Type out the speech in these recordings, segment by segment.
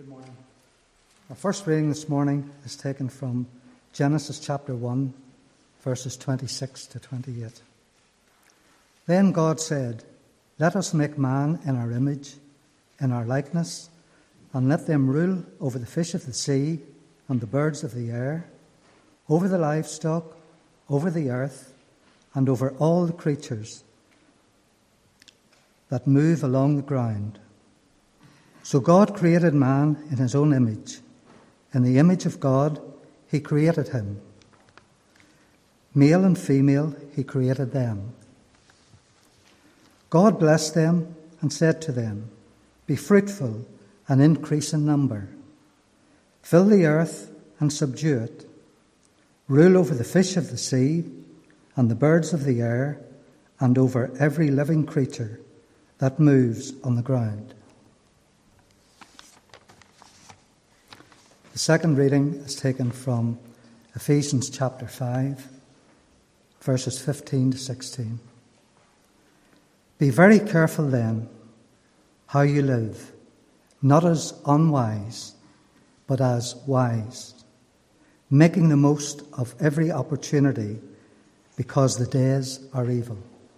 Good morning. Our first reading this morning is taken from Genesis chapter 1, verses 26 to 28. Then God said, "Let us make man in our image, in our likeness, and let them rule over the fish of the sea and the birds of the air, over the livestock, over the earth, and over all the creatures that move along the ground." So God created man in his own image. In the image of God, he created him. Male and female, he created them. God blessed them and said to them, "Be fruitful and increase in number. Fill the earth and subdue it. Rule over the fish of the sea and the birds of the air and over every living creature that moves on the ground." The second reading is taken from Ephesians chapter 5, verses 15 to 16. "Be very careful then how you live, not as unwise, but as wise, making the most of every opportunity, because the days are evil."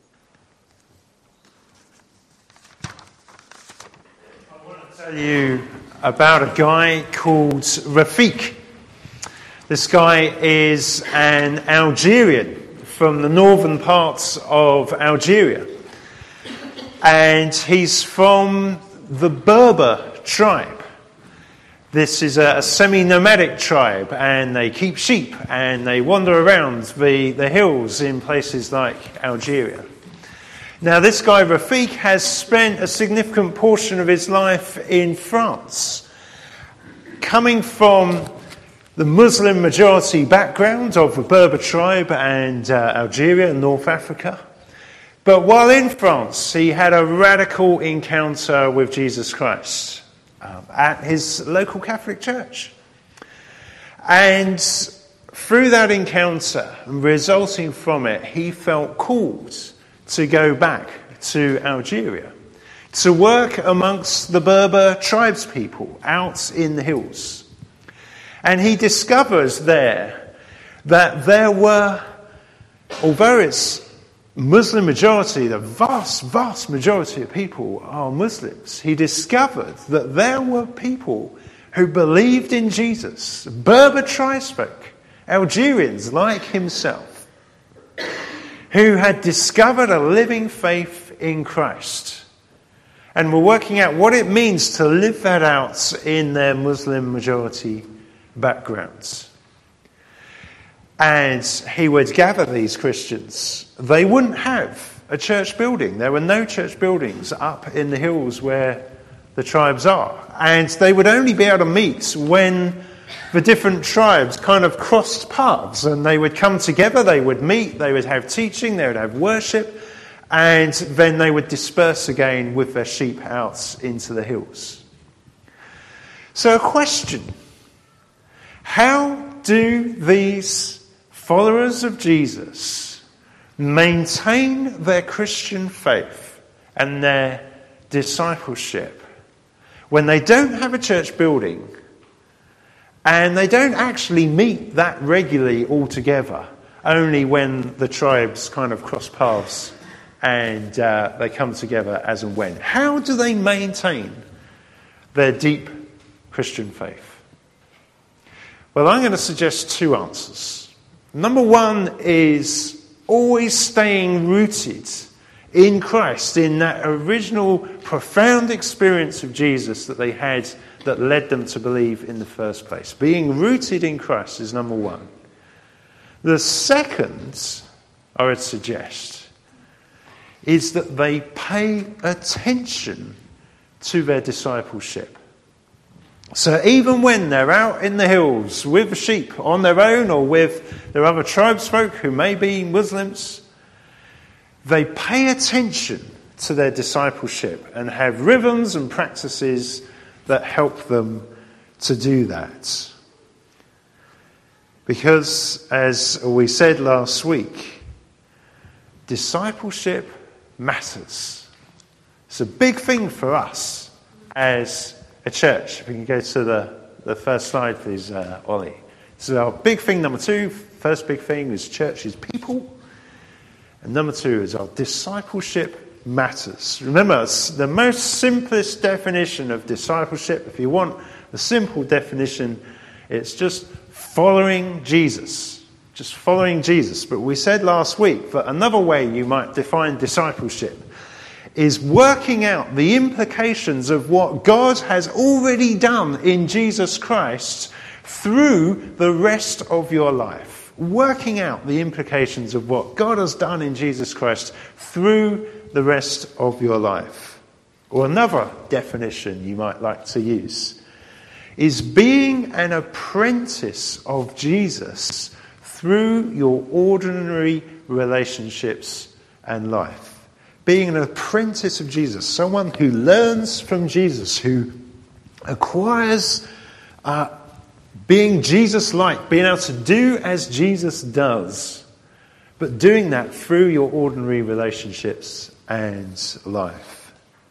I want to tell you about a guy called Rafik. This guy is an Algerian from the northern parts of Algeria. And he's from the Berber tribe. This is a semi-nomadic tribe, and they keep sheep and they wander around the hills in places like Algeria. Now, this guy, Rafik, has spent a significant portion of his life in France, coming from the Muslim majority background of the Berber tribe and Algeria and North Africa. But while in France, he had a radical encounter with Jesus Christ at his local Catholic church. And through that encounter, resulting from it, he felt called to go back to Algeria, to work amongst the Berber tribespeople out in the hills. And he discovers there that there were, although it's Muslim majority, the vast majority of people are Muslims, he discovered that there were people who believed in Jesus, Berber tribefolk, Algerians like himself, who had discovered a living faith in Christ and were working out what it means to live that out in their Muslim majority backgrounds. And he would gather these Christians. They wouldn't have a church building. There were no church buildings up in the hills where the tribes are. And they would only be able to meet when the different tribes kind of crossed paths, and they would come together, they would meet, they would have teaching, they would have worship, and then they would disperse again with their sheep out into the hills. So a question: how do these followers of Jesus maintain their Christian faith and their discipleship when they don't have a church building and they don't actually meet that regularly all together, only when the tribes kind of cross paths and they come together as and when? How do they maintain their deep Christian faith? Well, I'm going to suggest two answers. Number one is always staying rooted in Christ, in that original profound experience of Jesus that they had that led them to believe in the first place. Being rooted in Christ is number one. The second, I would suggest, is that they pay attention to their discipleship. So even when they're out in the hills with the sheep on their own or with their other tribesfolk who may be Muslims, they pay attention to their discipleship and have rhythms and practices that help them to do that. Because, as we said last week, discipleship matters. It's a big thing for us as a church. If we can go to the first slide, please, Ollie. So our big thing, number 2, first big thing is church is people. And number 2 is our discipleship matters. Remember, it's the most simplest definition of discipleship. If you want a simple definition, it's just following Jesus. Just following Jesus. But we said last week that another way you might define discipleship is working out the implications of what God has already done in Jesus Christ through the rest of your life. Working out the implications of what God has done in Jesus Christ through the rest of your life. Or another definition you might like to use is being an apprentice of Jesus through your ordinary relationships and life. Being an apprentice of Jesus, someone who learns from Jesus, who acquires being Jesus-like, being able to do as Jesus does, but doing that through your ordinary relationships and life.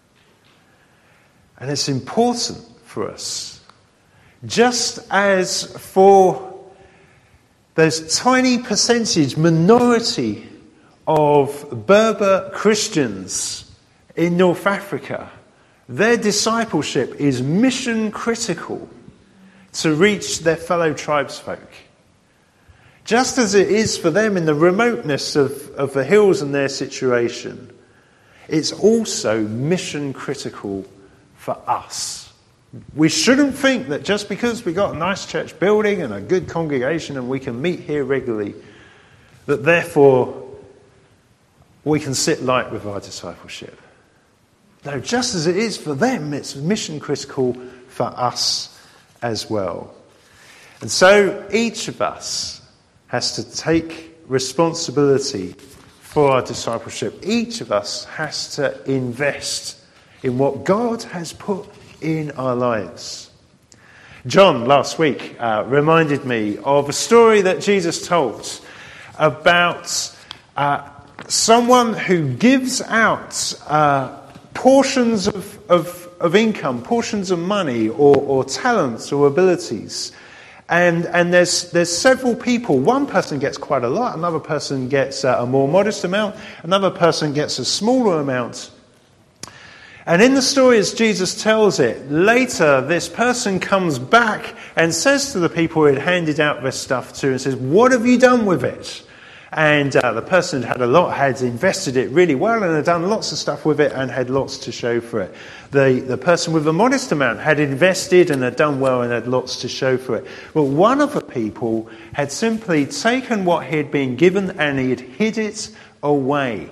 And it's important for us, just as for those tiny percentage, minority of Berber Christians in North Africa, their discipleship is mission critical to reach their fellow tribesfolk. Just as it is for them in the remoteness of the hills and their situation, it's also mission critical for us. We shouldn't think that just because we've got a nice church building and a good congregation and we can meet here regularly, that therefore we can sit light with our discipleship. No, just as it is for them, it's mission critical for us as well. And so each of us has to take responsibility for our discipleship. Each of us has to invest in what God has put in our lives. John, last week, reminded me of a story that Jesus told about someone who gives out portions of income, portions of money or talents or abilities. And there's several people. One person gets quite a lot, another person gets a more modest amount, another person gets a smaller amount. And in the story as Jesus tells it, later this person comes back and says to the people who had handed out their stuff to and says, "What have you done with it?" And the person who had a lot had invested it really well and had done lots of stuff with it and had lots to show for it. The person with a modest amount had invested and had done well and had lots to show for it. But one of the people had simply taken what he had been given and he had hid it away.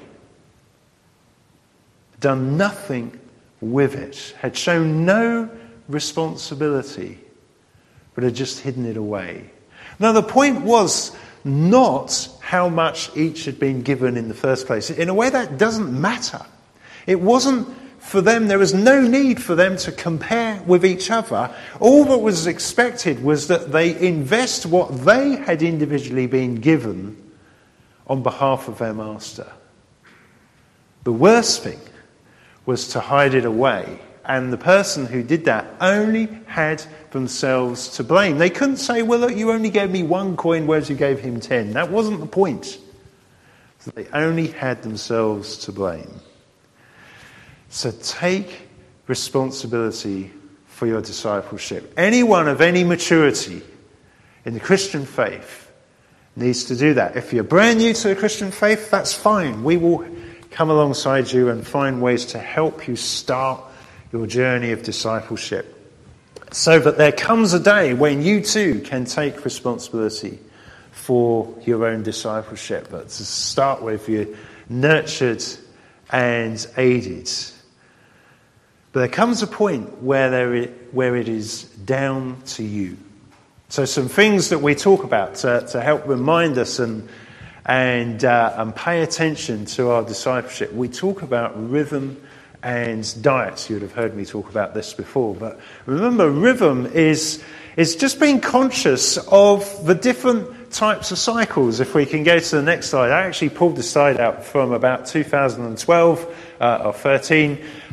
Done nothing with it. Had shown no responsibility, but had just hidden it away. Now the point was not how much each had been given in the first place. In a way, that doesn't matter. It wasn't for them, there was no need for them to compare with each other. All that was expected was that they invest what they had individually been given on behalf of their master. The worst thing was to hide it away. And the person who did that only had themselves to blame. They couldn't say, "Well, look, you only gave me 1 coin, whereas you gave him 10. That wasn't the point. So they only had themselves to blame. So take responsibility for your discipleship. Anyone of any maturity in the Christian faith needs to do that. If you're brand new to the Christian faith, that's fine. We will come alongside you and find ways to help you start your journey of discipleship, so that there comes a day when you too can take responsibility for your own discipleship. But to start with, you're nurtured and aided. But there comes a point where it is down to you. So some things that we talk about to help remind us and pay attention to our discipleship. We talk about rhythm and diet. You would have heard me talk about this before. But remember, rhythm is just being conscious of the different types of cycles. If we can go to the next slide. I actually pulled the slide out from about 2012 or 13.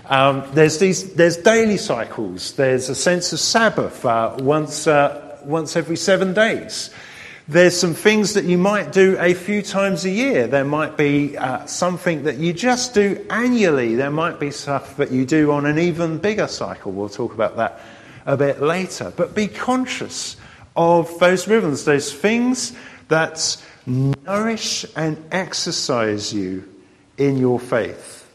There's daily cycles. There's a sense of Sabbath once every 7 days. There's some things that you might do a few times a year. There might be something that you just do annually. There might be stuff that you do on an even bigger cycle. We'll talk about that a bit later. But be conscious of those rhythms, those things that nourish and exercise you in your faith.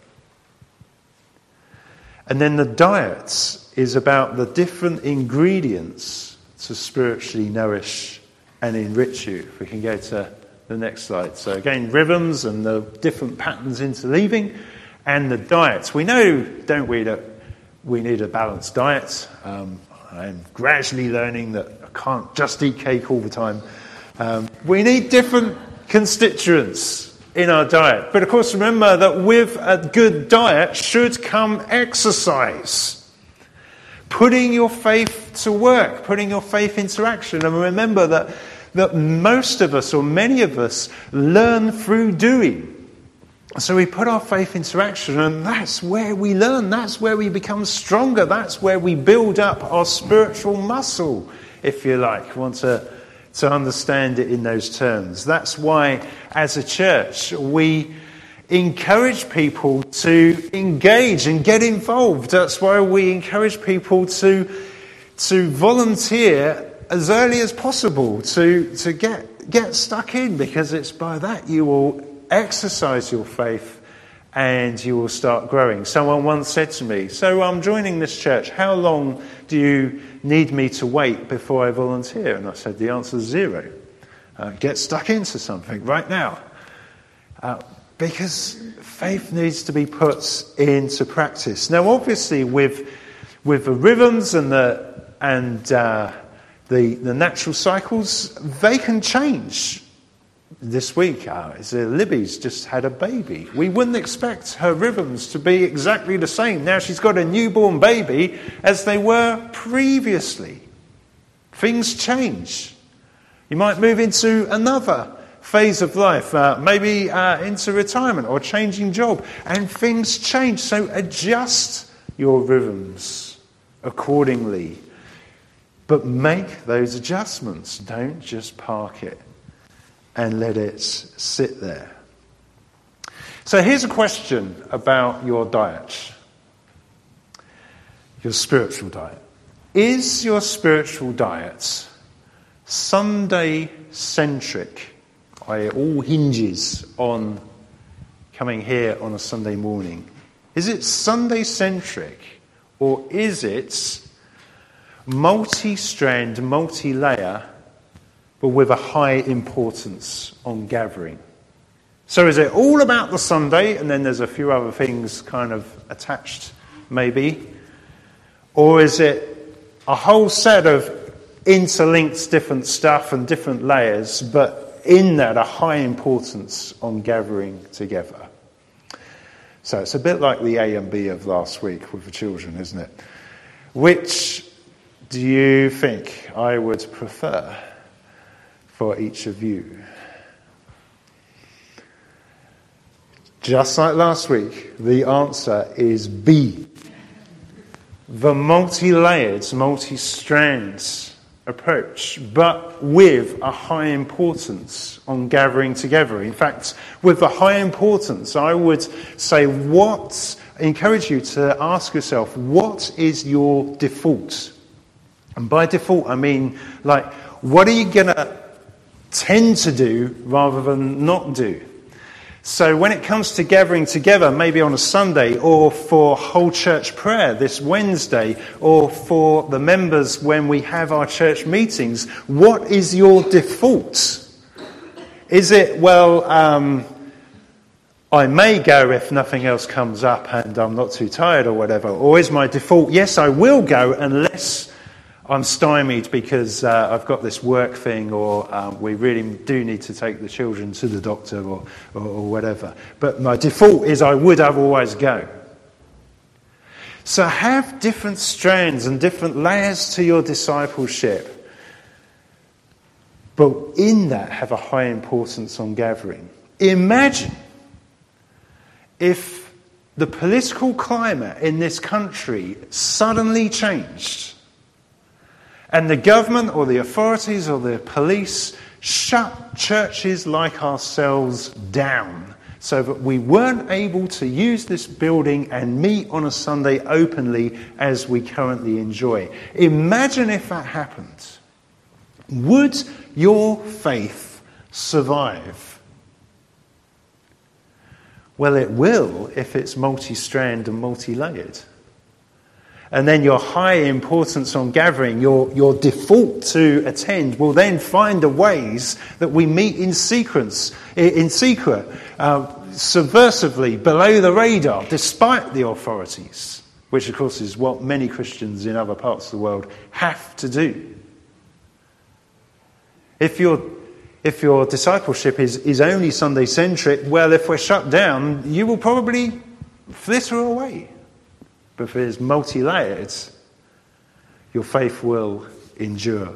And then the diet is about the different ingredients to spiritually nourish and enrich you. If we can go to the next slide. So again, rhythms and the different patterns interleaving, and the diets. We know, don't we, that we need a balanced diet. I'm gradually learning that I can't just eat cake all the time. We need different constituents in our diet. But of course, remember that with a good diet should come exercise. Putting your faith to work, putting your faith into action. And remember that most of us, or many of us, learn through doing. So we put our faith into action, and that's where we learn. That's where we become stronger. That's where we build up our spiritual muscle, if you like. Want to understand it in those terms. That's why, as a church, we encourage people to engage and get involved. That's why we encourage people to volunteer as early as possible, to get stuck in, because it's by that you will exercise your faith and you will start growing. Someone once said to me, "So I'm joining this church, how long do you need me to wait before I volunteer?" And I said, the answer is 0. Get stuck into something right now. Because faith needs to be put into practice. Now, obviously, with the rhythms and the natural cycles, they can change. This week, Libby's just had a baby. We wouldn't expect her rhythms to be exactly the same. Now she's got a newborn baby as they were previously. Things change. You might move into another phase of life, maybe into retirement or changing job, and things change. So adjust your rhythms accordingly, but make those adjustments. Don't just park it and let it sit there. So here's a question about your diet, your spiritual diet. Is your spiritual diet Sunday-centric? It all hinges on coming here on a Sunday morning. Is it Sunday-centric, or is it multi-strand, multi-layer, but with a high importance on gathering? So is it all about the Sunday, and then there's a few other things kind of attached, maybe? Or is it a whole set of interlinked different stuff and different layers, but in that a high importance on gathering together? So it's a bit like the A and B of last week with the children, isn't it? Which do you think I would prefer for each of you? Just like last week, the answer is B. The multi-layered, multi-strands approach, but with a high importance on gathering together. In fact, with a high importance, I would say encourage you to ask yourself, what is your default? And by default, I mean, what are you going to tend to do rather than not do? So when it comes to gathering together, maybe on a Sunday, or for whole church prayer this Wednesday, or for the members when we have our church meetings, what is your default? Is it, I may go if nothing else comes up and I'm not too tired or whatever? Or is my default, yes, I will go unless I'm stymied because I've got this work thing, or we really do need to take the children to the doctor or whatever. But my default is I would otherwise go. So have different strands and different layers to your discipleship. But in that, have a high importance on gathering. Imagine if the political climate in this country suddenly changed, and the government or the authorities or the police shut churches like ourselves down so that we weren't able to use this building and meet on a Sunday openly as we currently enjoy. Imagine if that happened. Would your faith survive? Well, it will if it's multi-strand and multi-layered. And then your high importance on gathering, your default to attend, will then find the ways that we meet in secret, subversively, below the radar, despite the authorities, which of course is what many Christians in other parts of the world have to do. If your discipleship is only Sunday-centric, well, if we're shut down, you will probably flitter away. But if it's multi-layered, your faith will endure.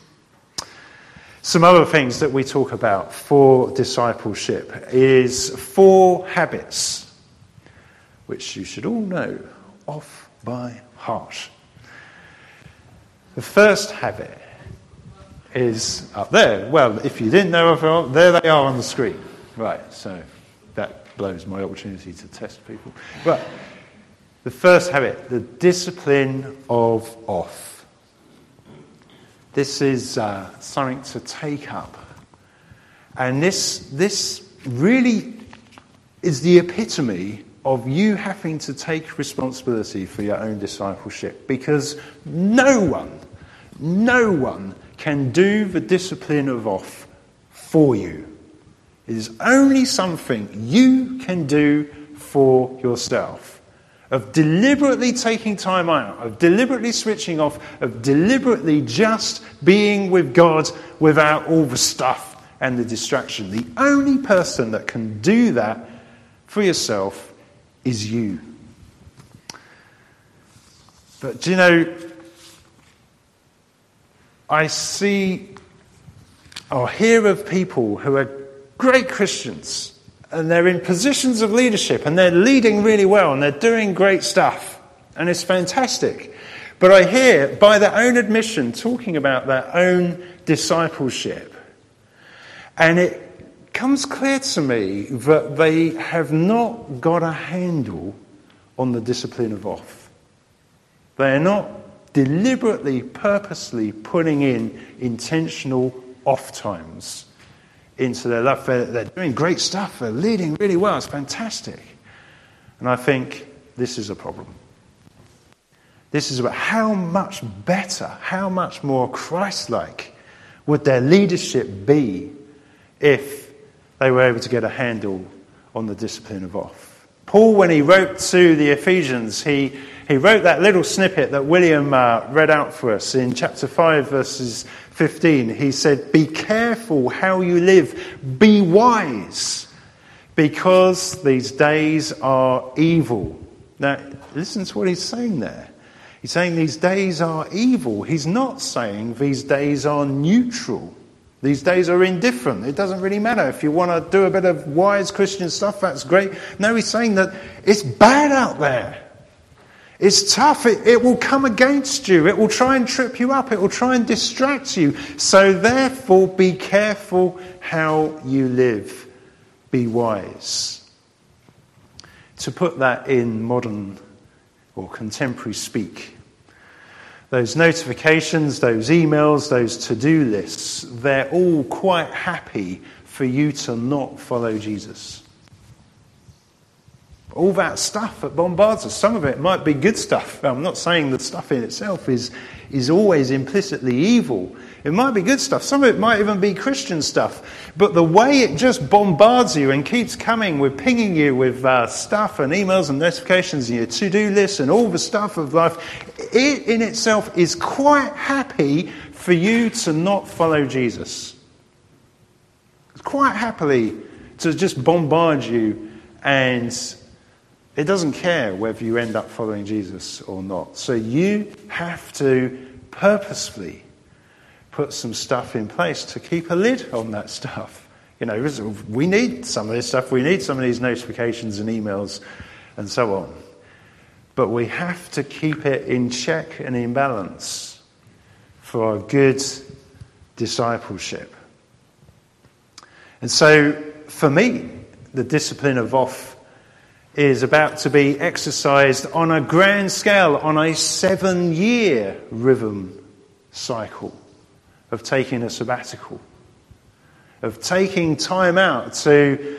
Some other things that we talk about for discipleship is 4 habits, which you should all know off by heart. The first habit is up there. Well, if you didn't know, there they are on the screen. Right, so that blows my opportunity to test people. But the first habit, the discipline of off. This is something to take up. And this really is the epitome of you having to take responsibility for your own discipleship, because no one can do the discipline of off for you. It is only something you can do for yourself. Of deliberately taking time out, of deliberately switching off, of deliberately just being with God without all the stuff and the distraction. The only person that can do that for yourself is you. But do you know, I see or hear of people who are great Christians, and they're in positions of leadership, and they're leading really well, and they're doing great stuff, and it's fantastic. But I hear, by their own admission, talking about their own discipleship. And it comes clear to me that they have not got a handle on the discipline of off. They are not deliberately, purposely putting in intentional off times into their life. They're doing great stuff. They're leading really well. It's fantastic. And I think this is a problem. This is about how much better, how much more Christ-like would their leadership be if they were able to get a handle on the discipline of off. Paul, when he wrote to the Ephesians, he wrote that little snippet that William read out for us in chapter 5, verses 15. He said, "Be careful how you live. Be wise, because these days are evil." Now, listen to what he's saying there. He's saying these days are evil. He's not saying these days are neutral. These days are indifferent. It doesn't really matter. If you want to do a bit of wise Christian stuff, that's great. No, he's saying that it's bad out there. It's tough. It will come against you. It will try and trip you up. It will try and distract you. So therefore, be careful how you live. Be wise. To put that in modern or contemporary speak, those notifications, those emails, those to-do lists, they're all quite happy for you to not follow Jesus. All that stuff that bombards us, some of it might be good stuff. I'm not saying that stuff in itself is always implicitly evil. It might be good stuff. Some of it might even be Christian stuff. But the way it just bombards you and keeps coming with pinging you with stuff and emails and notifications and your to-do lists and all the stuff of life, it in itself is quite happy for you to not follow Jesus. It's quite happily to just bombard you, and it doesn't care whether you end up following Jesus or not. So you have to purposefully put some stuff in place to keep a lid on that stuff. You know, we need some of this stuff. We need some of these notifications and emails and so on. But we have to keep it in check and in balance for our good discipleship. And so, for me, the discipline of off is about to be exercised on a grand scale, on a 7-year rhythm cycle of taking a sabbatical, of taking time out to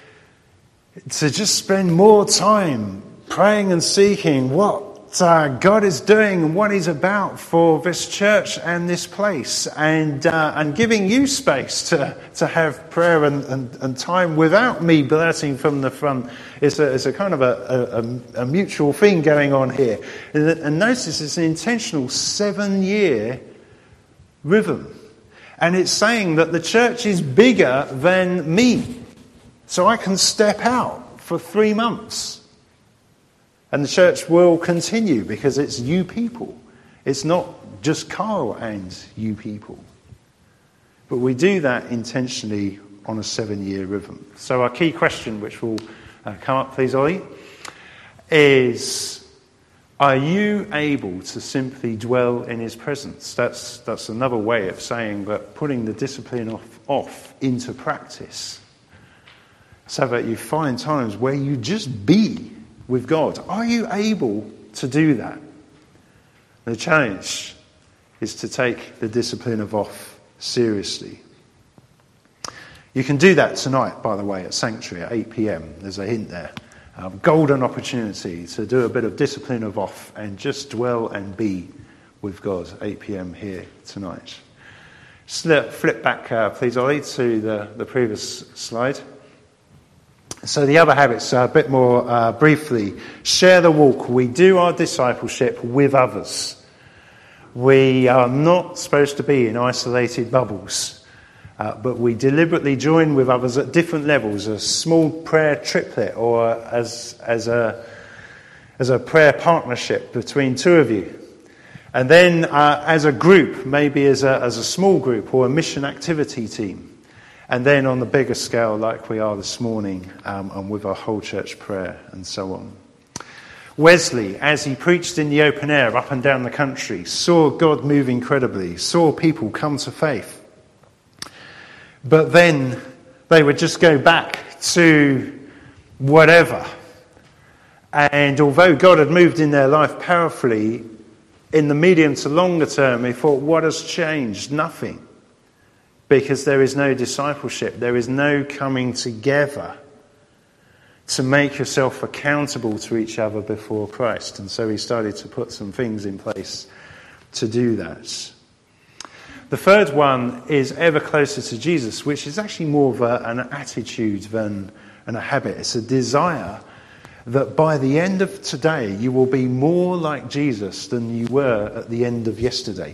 just spend more time praying and seeking what God is doing and what He's about for this church and this place, and giving you space to have prayer and time without me blurting from the front. It's a kind of a mutual thing going on here. And notice it's an intentional 7-year rhythm. And it's saying that the church is bigger than me. So I can step out for 3 months. And the church will continue because it's you people. It's not just Carl and you people. But we do that intentionally on a 7-year rhythm. So our key question, which will come up, please, Ollie, is, are you able to simply dwell in His presence? That's another way of saying that putting the discipline off into practice, so that you find times where you just be with God. Are you able to do that? The challenge is to take the discipline of off seriously. You can do that tonight, by the way, at Sanctuary at 8 p.m. There's a hint there. Golden opportunity to do a bit of discipline of off and just dwell and be with God. 8 p.m. here tonight. Just flip back, please, Ollie, to the previous slide. So the other habits, a bit more briefly. Share the walk. We do our discipleship with others. We are not supposed to be in isolated bubbles, but we deliberately join with others at different levels, a small prayer triplet or as a prayer partnership between two of you. And then as a group, maybe as a small group or a mission activity team. And then on the bigger scale, like we are this morning, and with our whole church prayer and so on. Wesley, as he preached in the open air up and down the country, saw God move incredibly, saw people come to faith. But then they would just go back to whatever. And although God had moved in their life powerfully, in the medium to longer term, he thought, what has changed? Nothing. Because there is no discipleship. There is no coming together to make yourself accountable to each other before Christ. And so he started to put some things in place to do that. The third one is ever closer to Jesus, which is actually more of an attitude than a habit. It's a desire that by the end of today you will be more like Jesus than you were at the end of yesterday.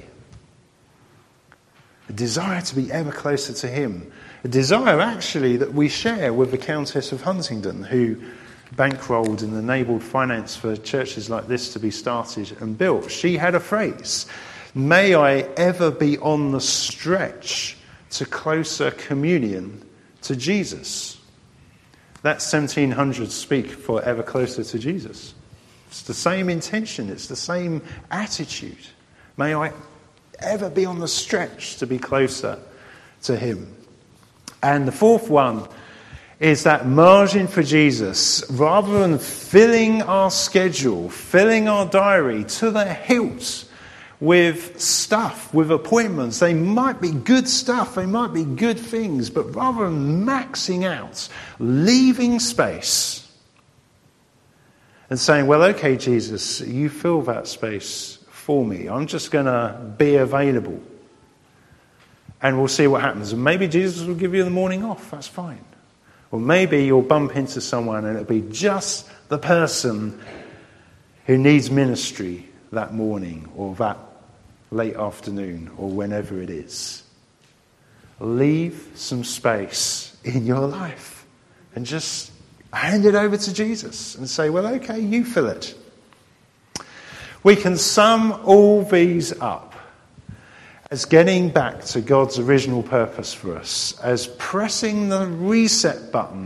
A desire to be ever closer to Him. A desire, actually, that we share with the Countess of Huntingdon, who bankrolled and enabled finance for churches like this to be started and built. She had a phrase, may I ever be on the stretch to closer communion to Jesus. That 1700s speak for ever closer to Jesus. It's the same intention, it's the same attitude. May I ever be on the stretch to be closer to Him. And the fourth one is that margin for Jesus. Rather than filling our schedule, filling our diary to the hilt with stuff, with appointments, they might be good stuff, they might be good things, but rather than maxing out, leaving space and saying, well, okay, Jesus, you fill that space for me. I'm just going to be available. And we'll see what happens. And maybe Jesus will give you the morning off. That's fine. Or maybe you'll bump into someone and it'll be just the person who needs ministry that morning or that late afternoon or whenever it is. Leave some space in your life and just hand it over to Jesus and say, well, okay, you fill it. We can sum all these up as getting back to God's original purpose for us, as pressing the reset button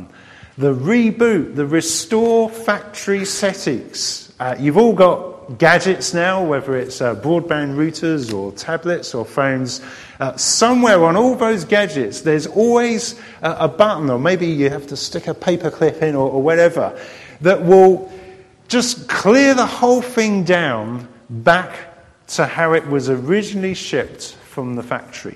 the reboot, the restore factory settings. You've all got gadgets now, whether it's broadband routers or tablets or phones. Somewhere on all those gadgets, there's always a button, or maybe you have to stick a paper clip in or whatever, that will just clear the whole thing down back to how it was originally shipped from the factory.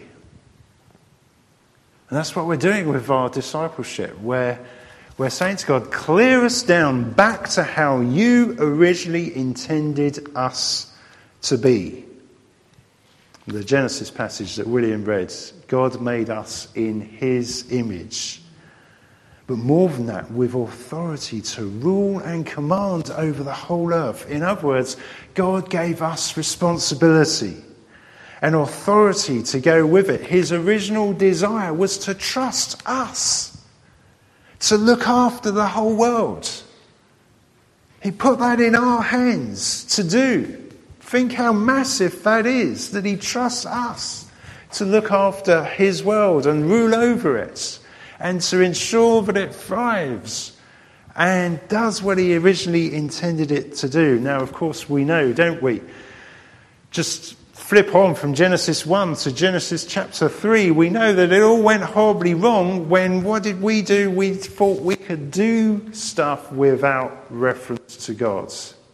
And that's what we're doing with our discipleship. We're saying to God, clear us down back to how you originally intended us to be. The Genesis passage that William read, God made us in his image. But more than that, with authority to rule and command over the whole earth. In other words, God gave us responsibility and authority to go with it. His original desire was to trust us, to look after the whole world. He put that in our hands to do. Think how massive that is, that he trusts us to look after his world and rule over it, and to ensure that it thrives and does what he originally intended it to do. Now, of course, we know, don't we? Just flip on from Genesis 1 to Genesis chapter 3. We know that it all went horribly wrong when, what did we do? We thought we could do stuff without reference to God.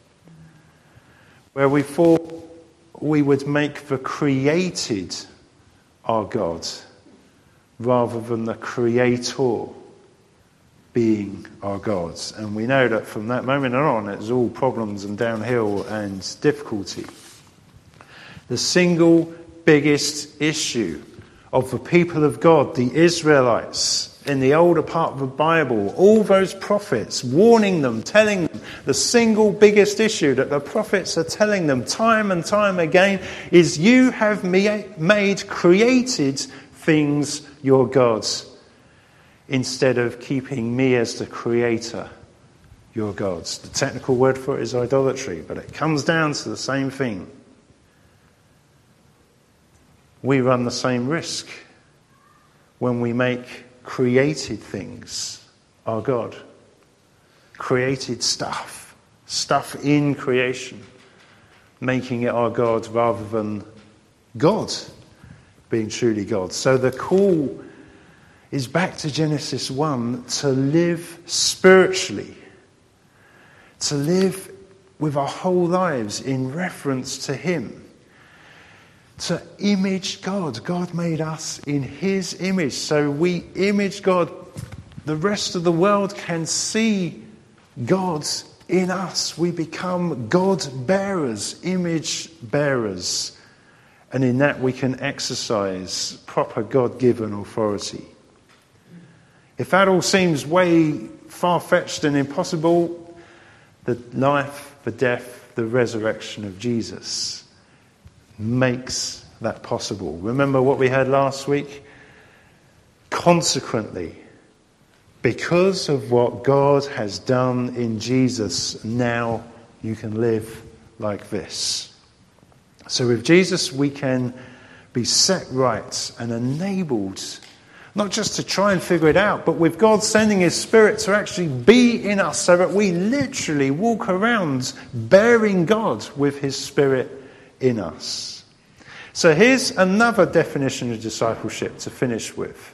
Where we thought we would make the created our God, rather than the Creator being our God. And we know that from that moment on, it's all problems and downhill and difficulty. The single biggest issue of the people of God, the Israelites, in the older part of the Bible, all those prophets warning them, telling them, the single biggest issue that the prophets are telling them time and time again is, you have made created things your gods, instead of keeping me as the creator your gods. The technical word for it is idolatry, but it comes down to the same thing. We run the same risk when we make created things our God. Created stuff in creation, making it our God rather than God being truly God. So the call is back to Genesis 1, to live spiritually, to live with our whole lives in reference to him, to image God. God made us in his image, so we image God. The rest of the world can see God in us. We become God bearers, image bearers. And in that we can exercise proper God-given authority. If that all seems way far-fetched and impossible, the life, the death, the resurrection of Jesus makes that possible. Remember what we had last week? Consequently, because of what God has done in Jesus, now you can live like this. So with Jesus, we can be set right and enabled, not just to try and figure it out, but with God sending his Spirit to actually be in us, so that we literally walk around bearing God with his Spirit in us. So here's another definition of discipleship to finish with.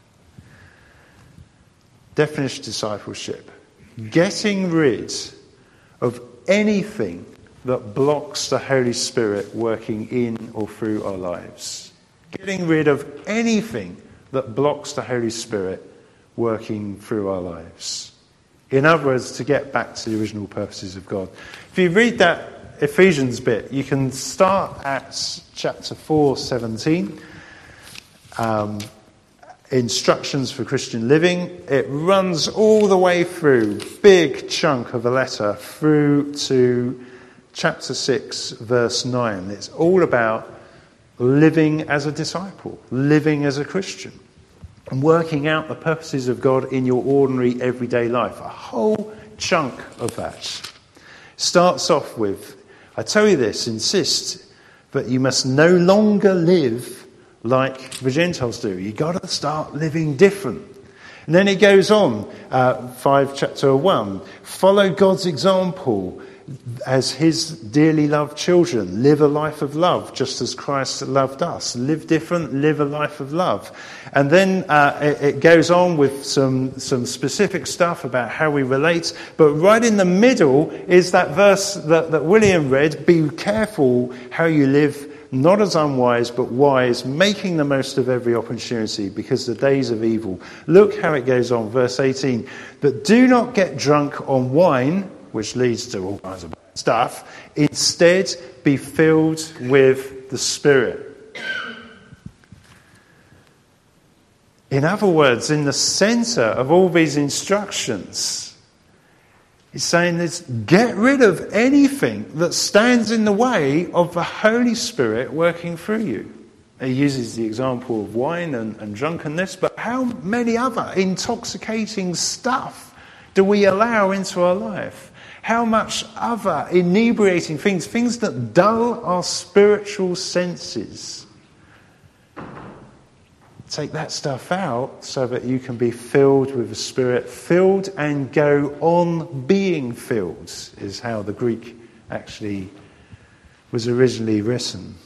Definition of discipleship: getting rid of anything that blocks the Holy Spirit working in or through our lives. Getting rid of anything that blocks the Holy Spirit working through our lives. In other words, to get back to the original purposes of God. If you read that Ephesians bit, you can start at chapter 4:17. Instructions for Christian living. It runs all the way through, big chunk of the letter, through to chapter 6, verse 9. It's all about living as a disciple, living as a Christian, and working out the purposes of God in your ordinary everyday life. A whole chunk of that starts off with, I tell you this, insist that you must no longer live like the Gentiles do. You've got to start living different. And then it goes on, 5 chapter 1, follow God's example as his dearly loved children. Live a life of love, just as Christ loved us. Live different, live a life of love. And then it goes on with some specific stuff about how we relate. But right in the middle is that verse that William read, be careful how you live, not as unwise, but wise, making the most of every opportunity, because the days of evil. Look how it goes on, verse 18. But do not get drunk on wine, which leads to all kinds of bad stuff. Instead, be filled with the Spirit. In other words, in the centre of all these instructions, he's saying this: get rid of anything that stands in the way of the Holy Spirit working through you. He uses the example of wine and drunkenness, but how many other intoxicating stuff do we allow into our life? How much other inebriating things that dull our spiritual senses. Take that stuff out so that you can be filled with the Spirit. Filled and go on being filled is how the Greek actually was originally written.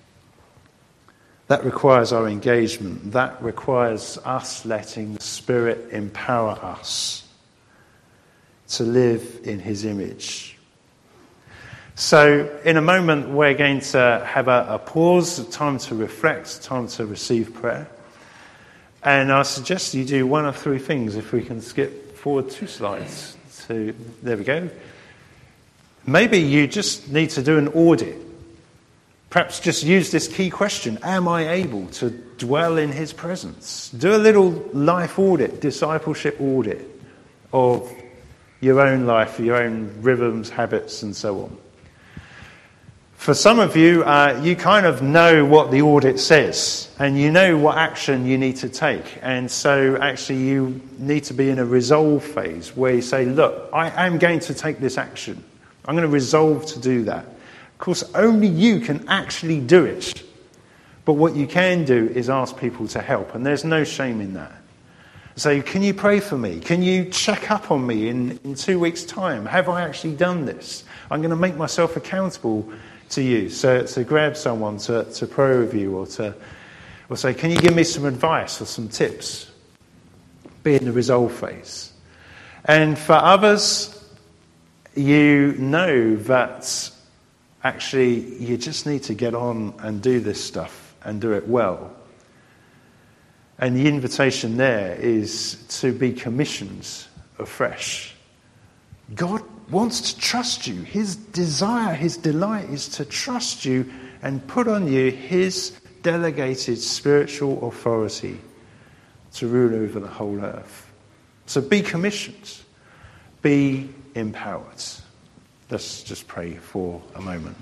That requires our engagement. That requires us letting the Spirit empower us to live in his image. So in a moment we're going to have a pause, a time to reflect, a time to receive prayer. And I suggest you do one of 3 things. If we can skip forward 2 slides. There we go. Maybe you just need to do an audit. Perhaps just use this key question: am I able to dwell in his presence? Do a little life audit, discipleship audit of your own life, your own rhythms, habits, and so on. For some of you, you kind of know what the audit says, and you know what action you need to take. And so actually you need to be in a resolve phase where you say, look, I am going to take this action. I'm going to resolve to do that. Of course, only you can actually do it. But what you can do is ask people to help, and there's no shame in that. So can you pray for me? Can you check up on me in 2 weeks' time? Have I actually done this? I'm going to make myself accountable to you. So grab someone to pray with you, or say, can you give me some advice or some tips? Be in the resolve phase. And for others, you know that actually you just need to get on and do this stuff and do it well. And the invitation there is to be commissioned afresh. God wants to trust you. His desire, his delight is to trust you and put on you his delegated spiritual authority to rule over the whole earth. So be commissioned. Be empowered. Let's just pray for a moment.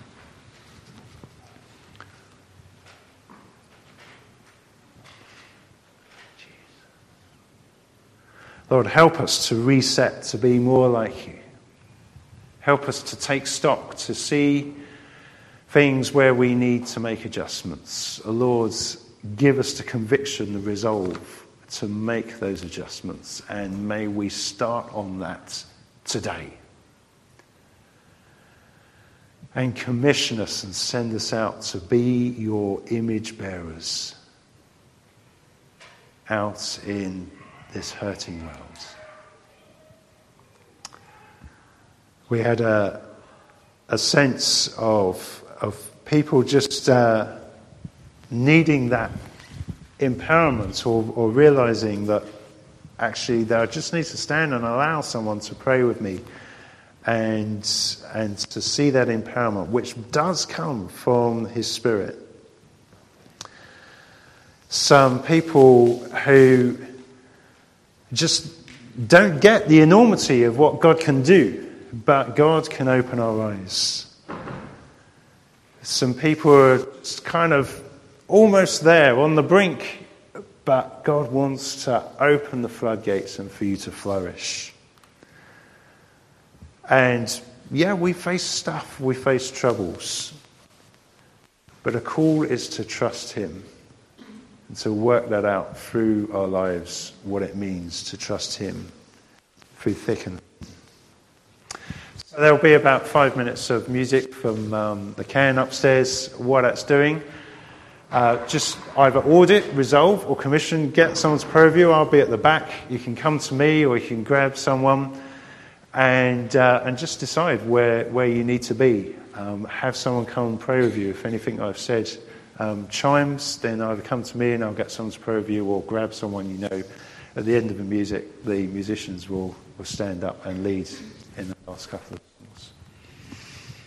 Lord, help us to reset, to be more like you. Help us to take stock, to see things where we need to make adjustments. Lord, give us the conviction, the resolve to make those adjustments, and may we start on that today. And commission us and send us out to be your image bearers out in this hurting world. We had a sense of people just needing that empowerment or realizing that actually I just need to stand and allow someone to pray with me and to see that empowerment, which does come from his Spirit. Some people who just don't get the enormity of what God can do, but God can open our eyes. Some people are kind of almost there on the brink, but God wants to open the floodgates and for you to flourish. And yeah, we face stuff, we face troubles, but a call is to trust him and to work that out through our lives, what it means to trust him through thick and thin. So there'll be about 5 minutes of music from the can upstairs. What that's doing, just either audit, resolve, or commission, get someone to pray with you. I'll be at the back. You can come to me, or you can grab someone and just decide where you need to be. Have someone come and pray with you. If anything I've said chimes, then either come to me and I'll get someone to pray with you, or grab someone you know. At the end of the music, the musicians will stand up and lead in the last couple of